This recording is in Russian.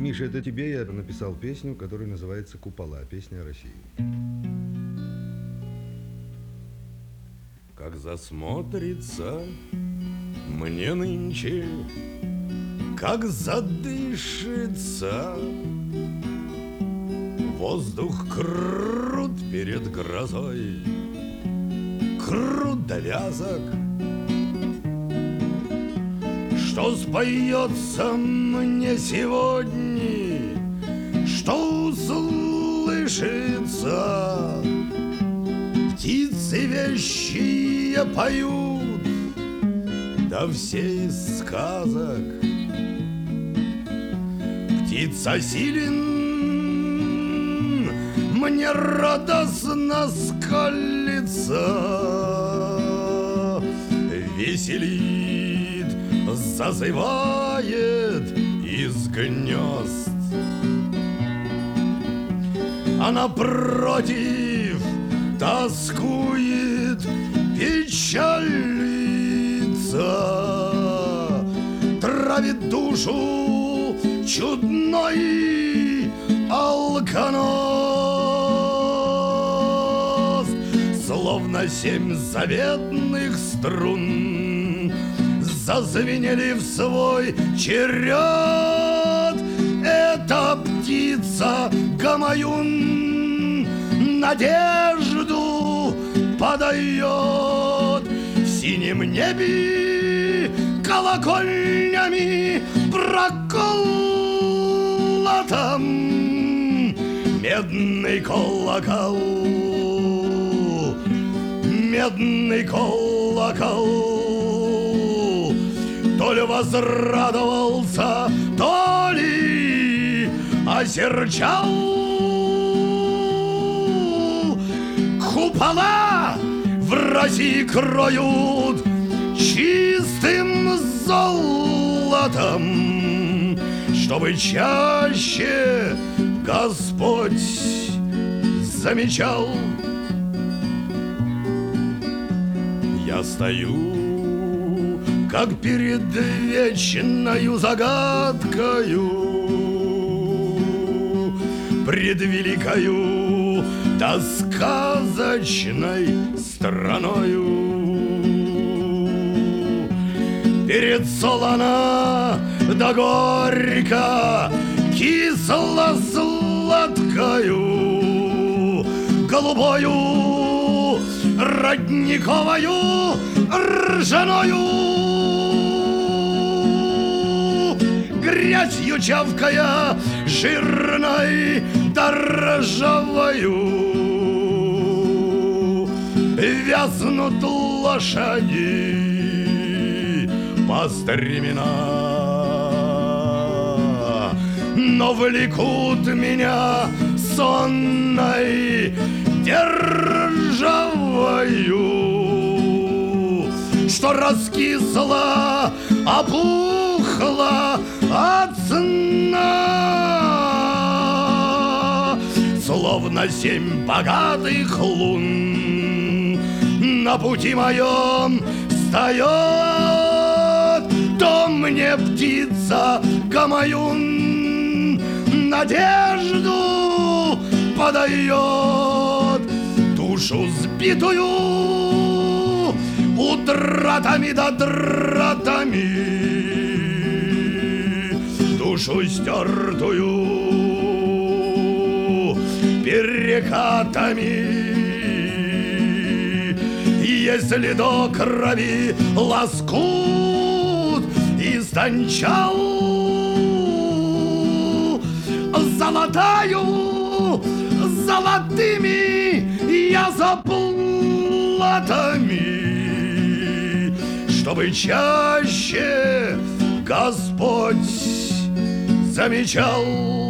Миша, это тебе я написал песню, которая называется «Купола», песня о России. Как засмотрится мне нынче, как задышится, воздух крут перед грозой, крут до вязок. Что споется мне сегодня, что услышится? Птицы вещие поют, да все из сказок. Птица силен, мне радостно скалится, веселит, зазывает из гнезд. А напротив тоскует, печалится, травит душу чудной алконоз. Словно 7 заветных струн зазвенели в свой черед. Эта птица Гамаюн надежду подает. В синем небе колокольнями проколотом медный колокол, медный колокол. То ли возрадовался, то ли осерчал. Купола в России кроют чистым золотом, чтобы чаще Господь замечал. Я стою, как перед вечною загадкою, пред великою да сказочной страною. Перед солоно да горько, кисло-сладкою, голубою, родниковою, ржаною, грязью чавкая, жирной да ржавою. Вязнут лошади по стремена, но влекут меня сонной державою, что раскисла, опухла от сна. Словно 7 богатых лун на пути моем встает. То мне птица Гамаюн надежду подает, душу сбитую утратами да дратами, душу стертую перекатами. Если до крови лоскут истончал, золотаю золотыми я заплатами, чтобы чаще Господь замечал.